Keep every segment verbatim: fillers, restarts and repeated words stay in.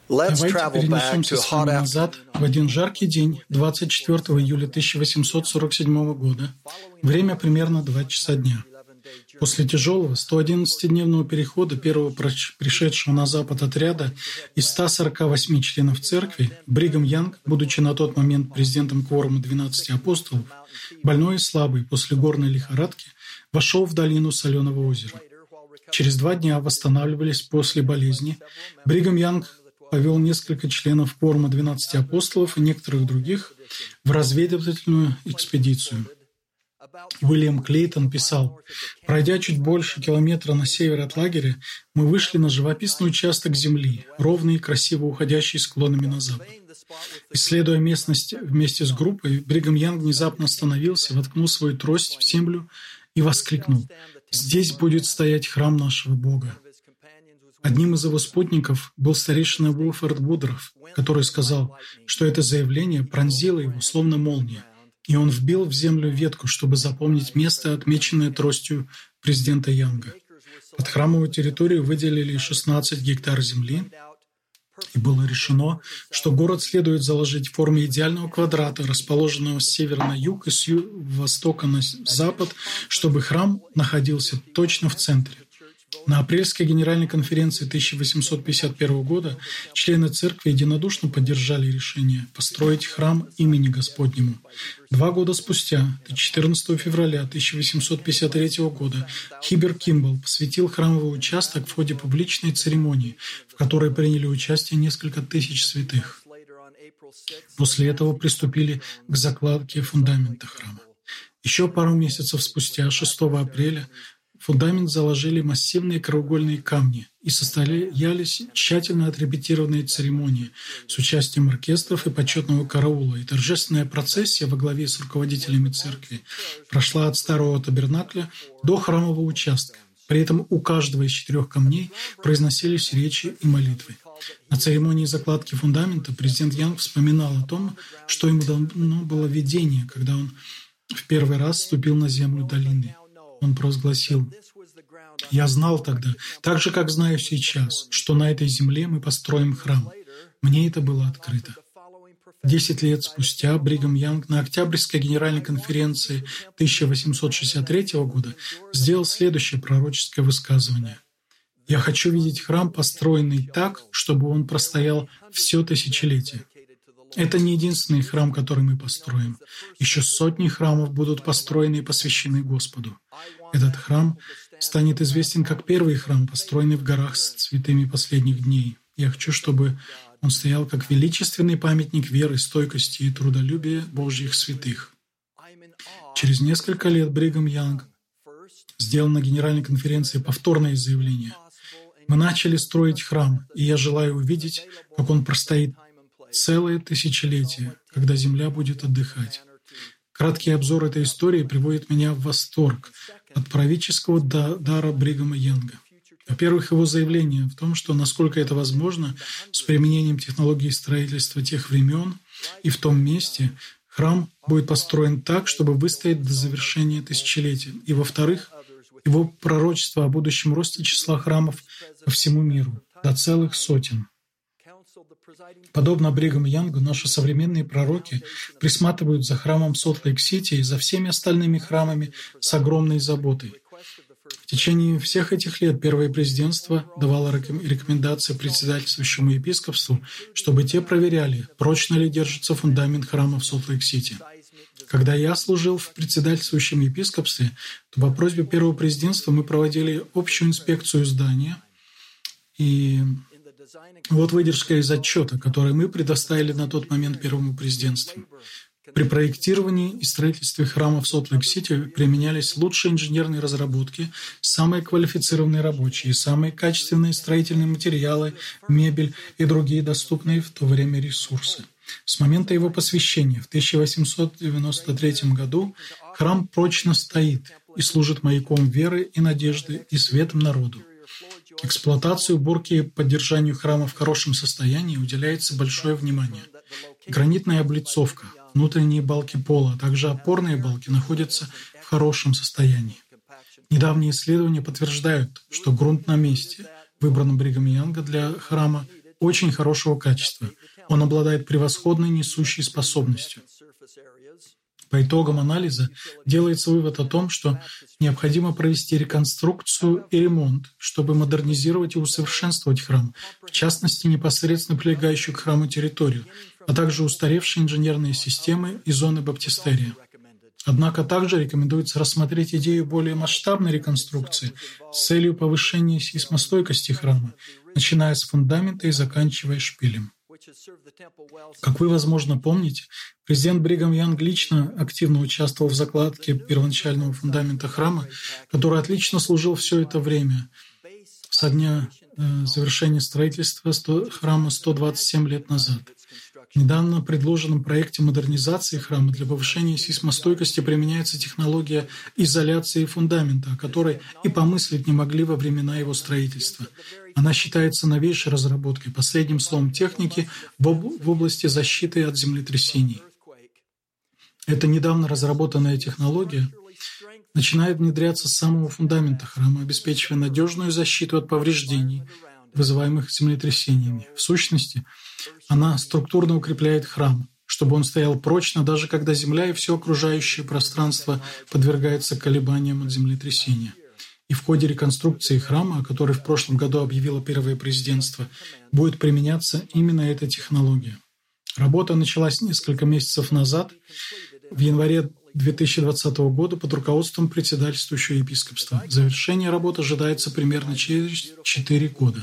Давайте перенесемся с вами назад в один жаркий день, двадцать четвёртого июля тысяча восемьсот сорок седьмого года. Время примерно два часа дня. После тяжелого сто одиннадцатидневного перехода первого пришедшего на Запад отряда из ста сорока восьми членов церкви, Бригам Янг, будучи на тот момент президентом кворума двенадцати апостолов, больной и слабый после горной лихорадки, вошел в долину Соленого озера. Через два дня восстанавливались после болезни. Бригам Янг повел несколько членов кворума двенадцати апостолов и некоторых других в разведывательную экспедицию. Уильям Клейтон писал: «Пройдя чуть больше километра на север от лагеря, мы вышли на живописный участок земли, ровный и красиво уходящий склонами на запад. Исследуя местность вместе с группой, Бригам Янг внезапно остановился, воткнул свою трость в землю и воскликнул: «Здесь будет стоять храм нашего Бога». Одним из его спутников был старейшина Уилфорд Вудроф, который сказал, что это заявление пронзило его словно молния, и он вбил в землю ветку, чтобы запомнить место, отмеченное тростью президента Янга. Под храмовую территорию выделили шестнадцать гектар земли, и было решено, что город следует заложить в форме идеального квадрата, расположенного с севера на юг и с востока на запад, чтобы храм находился точно в центре. На апрельской генеральной конференции тысяча восемьсот пятьдесят первого года члены церкви единодушно поддержали решение построить храм имени Господнему. Два года спустя, четырнадцатого февраля тысяча восемьсот пятьдесят третьего года, Хибер Кимбл посвятил храмовый участок в ходе публичной церемонии, в которой приняли участие несколько тысяч святых. После этого приступили к закладке фундамента храма. Еще пару месяцев спустя, шестого апреля, фундамент заложили массивные краеугольные камни и состоялись тщательно отрепетированные церемонии с участием оркестров и почетного караула, и торжественная процессия во главе с руководителями церкви прошла от старого табернакля до храмового участка. При этом у каждого из четырех камней произносились речи и молитвы. На церемонии закладки фундамента президент Янг вспоминал о том, что ему дано было видение, когда он в первый раз ступил на землю долины. Он провозгласил: «Я знал тогда, так же, как знаю сейчас, что на этой земле мы построим храм. Мне это было открыто». Десять лет спустя Бригам Янг на Октябрьской генеральной конференции тысяча восемьсот шестьдесят третьего года сделал следующее пророческое высказывание: «Я хочу видеть храм, построенный так, чтобы он простоял все тысячелетие». Это не единственный храм, который мы построим. Еще сотни храмов будут построены и посвящены Господу. Этот храм станет известен как первый храм, построенный в горах с святыми последних дней. Я хочу, чтобы он стоял как величественный памятник веры, стойкости и трудолюбия Божьих святых. Через несколько лет Бригам Янг сделал на Генеральной конференции повторное заявление: «Мы начали строить храм, и я желаю увидеть, как он простоит целое тысячелетие, когда земля будет отдыхать». Краткий обзор этой истории приводит меня в восторг от правительского дара Бригама Янга. Во-первых, его заявление в том, что, насколько это возможно, с применением технологий строительства тех времен и в том месте, храм будет построен так, чтобы выстоять до завершения тысячелетия. И, во-вторых, его пророчество о будущем росте числа храмов по всему миру до целых сотен. Подобно Бригаму Янгу, наши современные пророки присматривают за храмом Солт-Лейк-Сити и за всеми остальными храмами с огромной заботой. В течение всех этих лет Первое президентство давало рекомендации председательствующему епископству, чтобы те проверяли, прочно ли держится фундамент храма в Солт-Лейк-Сити. Когда я служил в председательствующем епископстве, то по просьбе Первого президентства мы проводили общую инспекцию здания, и вот выдержка из отчета, который мы предоставили на тот момент Первому президентству. При проектировании и строительстве храма в Солт-Лейк-Сити применялись лучшие инженерные разработки, самые квалифицированные рабочие, самые качественные строительные материалы, мебель и другие доступные в то время ресурсы. С момента его посвящения в тысяча восемьсот девяносто третьем году храм прочно стоит и служит маяком веры и надежды и светом народу. Эксплуатации, уборке и поддержанию храма в хорошем состоянии уделяется большое внимание. Гранитная облицовка, внутренние балки пола, а также опорные балки находятся в хорошем состоянии. Недавние исследования подтверждают, что грунт на месте, выбранном Бригамом Янга для храма, очень хорошего качества. Он обладает превосходной несущей способностью. По итогам анализа делается вывод о том, что необходимо провести реконструкцию и ремонт, чтобы модернизировать и усовершенствовать храм, в частности, непосредственно прилегающую к храму территорию, а также устаревшие инженерные системы и зоны баптистерия. Однако также рекомендуется рассмотреть идею более масштабной реконструкции с целью повышения сейсмостойкости храма, начиная с фундамента и заканчивая шпилем. Как вы, возможно, помните, президент Бригам Янг лично активно участвовал в закладке первоначального фундамента храма, который отлично служил все это время, со дня э, завершения строительства храма сто двадцать семь лет назад. В недавно предложенном проекте модернизации храма для повышения сейсмостойкости применяется технология изоляции фундамента, о которой и помыслить не могли во времена его строительства. Она считается новейшей разработкой, последним словом техники в, об- в области защиты от землетрясений. Эта недавно разработанная технология начинает внедряться с самого фундамента храма, обеспечивая надежную защиту от повреждений, вызываемых землетрясениями. В сущности, она структурно укрепляет храм, чтобы он стоял прочно, даже когда земля и все окружающее пространство подвергаются колебаниям от землетрясения. И в ходе реконструкции храма, о которой в прошлом году объявило первое президентство, будет применяться именно эта технология. Работа началась несколько месяцев назад, в январе две тысячи двадцатого года, под руководством председательствующего епископства. Завершение работы ожидается примерно через четыре года.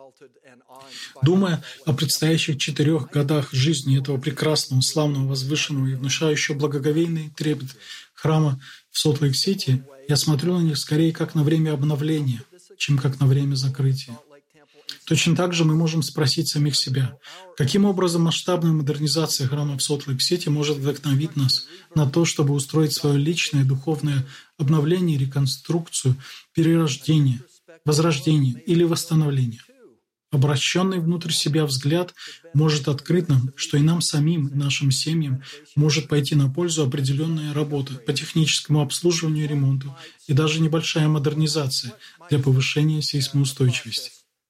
Думая о предстоящих четырех годах жизни этого прекрасного, славного, возвышенного и внушающего благоговейный трепет храма в Солт-Лейк-Сити, я смотрю на них скорее как на время обновления, чем как на время закрытия. Точно так же мы можем спросить самих себя, каким образом масштабная модернизация храма в Солт-Лейк-Сити может вдохновить нас на то, чтобы устроить свое личное духовное обновление, реконструкцию, перерождение, возрождение или восстановление. Обращенный внутрь себя взгляд может открыть нам, что и нам самим, и нашим семьям может пойти на пользу определенная работа по техническому обслуживанию и ремонту и даже небольшая модернизация для повышения сейсмоустойчивости.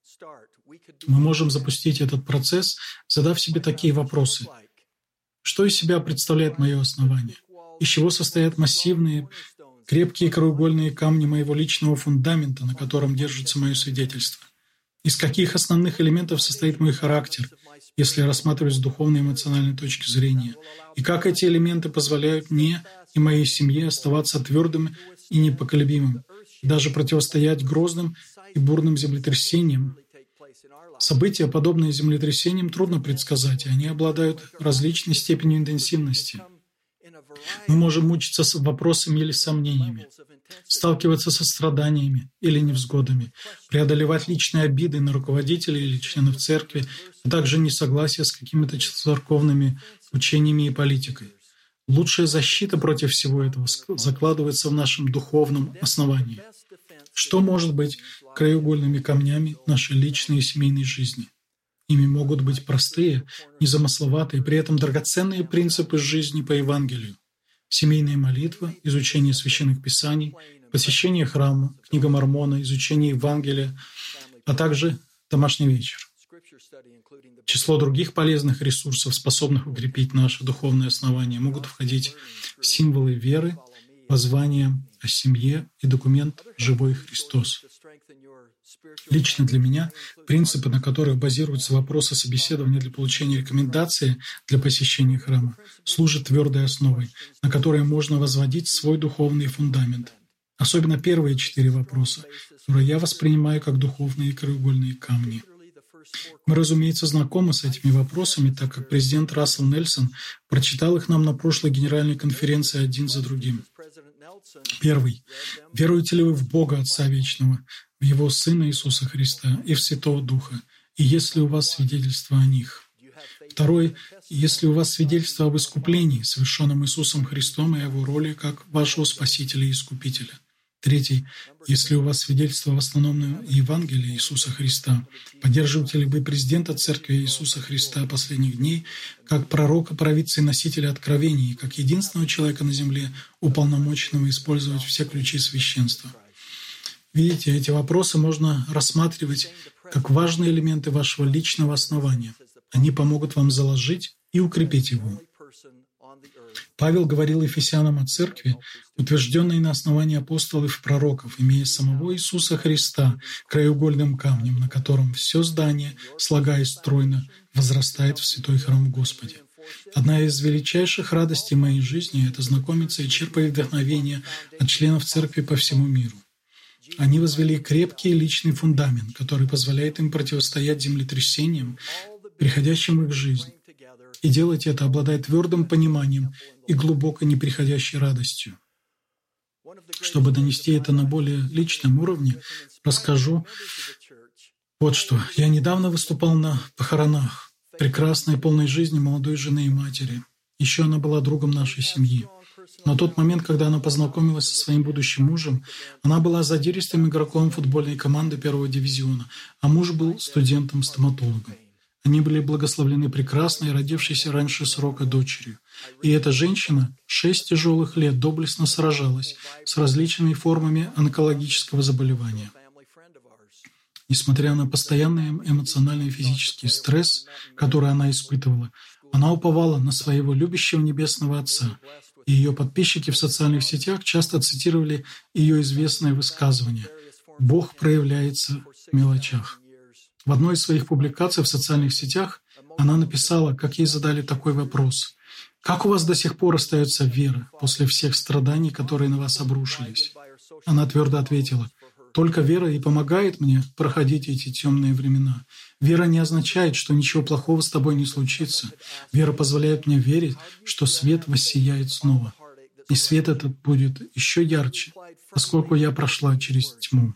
Мы можем запустить этот процесс, задав себе такие вопросы. Что из себя представляет мое основание? Из чего состоят массивные, крепкие краеугольные камни моего личного фундамента, на котором держится мое свидетельство? Из каких основных элементов состоит мой характер, если рассматривать с духовно-эмоциональной точки зрения? И как эти элементы позволяют мне и моей семье оставаться твердым и непоколебимым, даже противостоять грозным и бурным землетрясениям? События, подобные землетрясениям, трудно предсказать, и они обладают различной степенью интенсивности. Мы можем мучиться с вопросами или сомнениями, сталкиваться со страданиями или невзгодами, преодолевать личные обиды на руководителей или членов церкви, а также несогласие с какими-то церковными учениями и политикой. Лучшая защита против всего этого закладывается в нашем духовном основании. Что может быть краеугольными камнями нашей личной и семейной жизни? Ими могут быть простые, незамысловатые, при этом драгоценные принципы жизни по Евангелию. Семейная молитва, изучение священных писаний, посещение храма, книга Мормона, изучение Евангелия, а также домашний вечер. В число других полезных ресурсов, способных укрепить наше духовное основание, могут входить символы веры, воззвание о семье и документ «Живой Христос». Лично для меня принципы, на которых базируются вопросы собеседования для получения рекомендации для посещения храма, служат твердой основой, на которой можно возводить свой духовный фундамент. Особенно первые четыре вопроса, которые я воспринимаю как духовные краеугольные камни. Мы, разумеется, знакомы с этими вопросами, так как президент Рассел Нельсон прочитал их нам на прошлой генеральной конференции один за другим. Первый. Веруете ли вы в Бога Отца Вечного, в Его Сына Иисуса Христа и в Святого Духа? И есть ли у вас свидетельство о них? Второй. Есть ли у вас свидетельство об искуплении, совершенном Иисусом Христом и о Его роли как вашего Спасителя и Искупителя? Третий. Есть ли у вас свидетельство в основном Евангелии Иисуса Христа? Поддерживаете ли вы президента Церкви Иисуса Христа последних дней как пророка, провидца и носителя откровений, как единственного человека на земле, уполномоченного использовать все ключи священства? Видите, эти вопросы можно рассматривать как важные элементы вашего личного основания. Они помогут вам заложить и укрепить его. Павел говорил Ефесянам о церкви, утвержденной на основании апостолов и пророков, имея самого Иисуса Христа краеугольным камнем, на котором все здание, слагаясь стройно, возрастает в святой храм Господи. Одна из величайших радостей моей жизни — это знакомиться и черпать вдохновение от членов церкви по всему миру. Они возвели крепкий личный фундамент, который позволяет им противостоять землетрясениям, приходящим в их жизнь. И делать это, обладая твердым пониманием и глубоко неприходящей радостью. Чтобы донести это на более личном уровне, расскажу вот что. Я недавно выступал на похоронах прекрасной, полной жизни молодой жены и матери. Еще она была другом нашей семьи. На тот момент, когда она познакомилась со своим будущим мужем, она была задиристым игроком футбольной команды первого дивизиона, а муж был студентом-стоматологом. Они были благословлены прекрасной, родившейся раньше срока дочерью. И эта женщина шесть тяжелых лет доблестно сражалась с различными формами онкологического заболевания. Несмотря на постоянный эмоциональный и физический стресс, который она испытывала, она уповала на своего любящего Небесного Отца. И ее подписчики в социальных сетях часто цитировали ее известное высказывание «Бог проявляется в мелочах». В одной из своих публикаций в социальных сетях она написала, как ей задали такой вопрос: «Как у вас до сих пор остается вера после всех страданий, которые на вас обрушились?» Она твердо ответила: «Только вера и помогает мне проходить эти темные времена. Вера не означает, что ничего плохого с тобой не случится. Вера позволяет мне верить, что свет воссияет снова. И свет этот будет еще ярче, поскольку я прошла через тьму».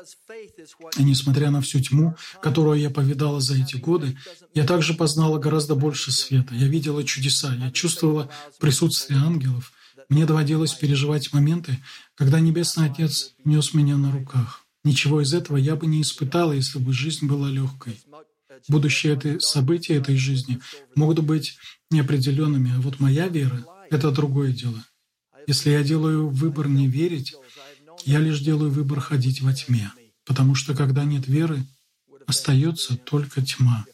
И несмотря на всю тьму, которую я повидала за эти годы, я также познала гораздо больше света. Я видела чудеса, я чувствовала присутствие ангелов. Мне доводилось переживать моменты, когда Небесный Отец нес меня на руках. Ничего из этого я бы не испытала, если бы жизнь была легкой. Будущие это события этой жизни могут быть неопределенными, а вот моя вера — это другое дело. Если я делаю выбор не верить, я лишь делаю выбор ходить во тьме, потому что когда нет веры, остается только тьма.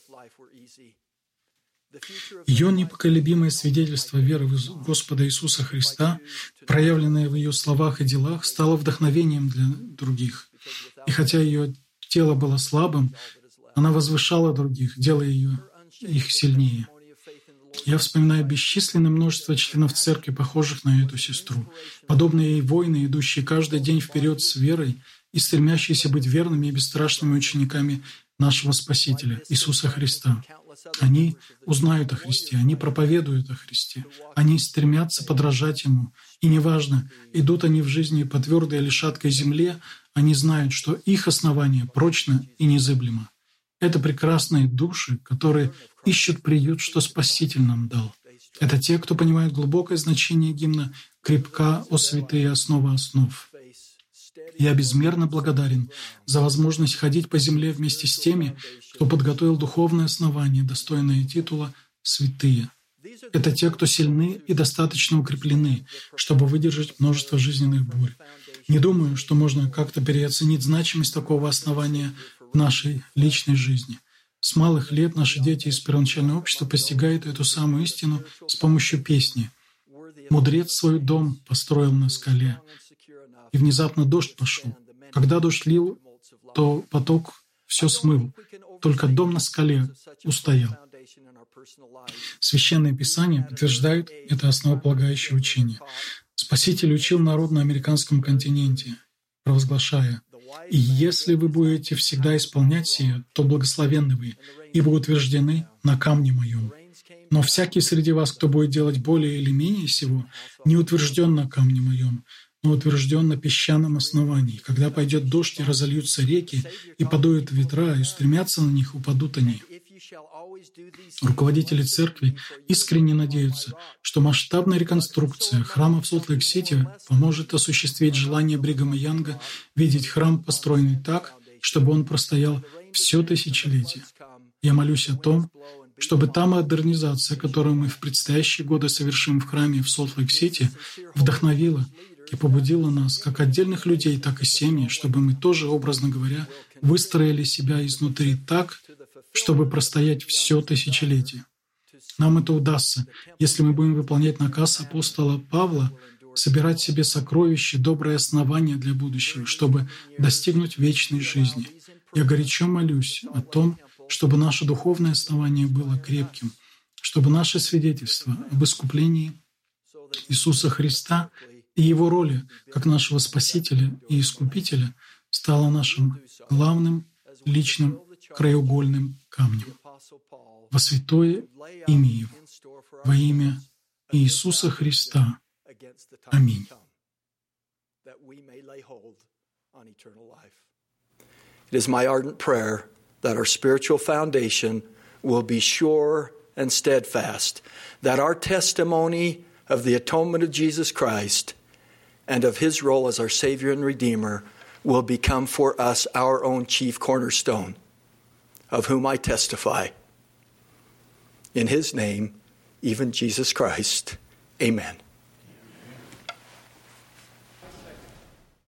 Ее непоколебимое свидетельство веры в Господа Иисуса Христа, проявленное в ее словах и делах, стало вдохновением для других. И хотя ее тело было слабым, она возвышала других, делая ее, их сильнее. Я вспоминаю бесчисленное множество членов церкви, похожих на эту сестру. Подобные ей воины, идущие каждый день вперед с верой и стремящиеся быть верными и бесстрашными учениками нашего Спасителя, Иисуса Христа. Они узнают о Христе, они проповедуют о Христе, они стремятся подражать Ему. И неважно, идут они в жизни по твердой или шаткой земле, они знают, что их основание прочно и незыблемо. Это прекрасные души, которые ищут приют, что Спаситель нам дал. Это те, кто понимает глубокое значение гимна «Крепка, о святые, основа основ». Я безмерно благодарен за возможность ходить по земле вместе с теми, кто подготовил духовное основание, достойное титула «святые». Это те, кто сильны и достаточно укреплены, чтобы выдержать множество жизненных бурь. Не думаю, что можно как-то переоценить значимость такого основания в нашей личной жизни. С малых лет наши дети из первоначального общества постигают эту самую истину с помощью песни. «Мудрец свой дом построил на скале». И внезапно дождь пошел. Когда дождь лил, то поток все смыл. Только дом на скале устоял. Священное Писание подтверждает это основополагающее учение. Спаситель учил народ на американском континенте, провозглашая: «И если вы будете всегда исполнять сие, то благословенны вы, ибо утверждены на камне моем. Но всякий среди вас, кто будет делать более или менее сего, не утвержден на камне моем, но утвержден на песчаном основании. Когда пойдет дождь, и разольются реки, и подуют ветра, и устремятся на них, упадут они». Руководители церкви искренне надеются, что масштабная реконструкция храма в Солт-Лейк-Сити поможет осуществить желание Бригама Янга видеть храм, построенный так, чтобы он простоял все тысячелетие. Я молюсь о том, чтобы та модернизация, которую мы в предстоящие годы совершим в храме в Солт-Лейк-Сити, вдохновила и побудила нас, как отдельных людей, так и семьи, чтобы мы тоже, образно говоря, выстроили себя изнутри так, чтобы простоять все тысячелетие. Нам это удастся, если мы будем выполнять наказ апостола Павла, собирать себе сокровища, добрые основания для будущего, чтобы достигнуть вечной жизни. Я горячо молюсь о том, чтобы наше духовное основание было крепким, чтобы наше свидетельство об искуплении Иисуса Христа и Его роли как нашего Спасителя и Искупителя стало нашим главным личным краеугольным камнем. Во святое имя Его, во имя Иисуса Христа. Аминь. It is my ardent prayer that our spiritual foundation will be sure and steadfast, that our testimony of the atonement of Jesus Christ and of His role as our Savior and Redeemer will become for us our own chief cornerstone, of whom I testify. In His name, even Jesus Christ. Amen.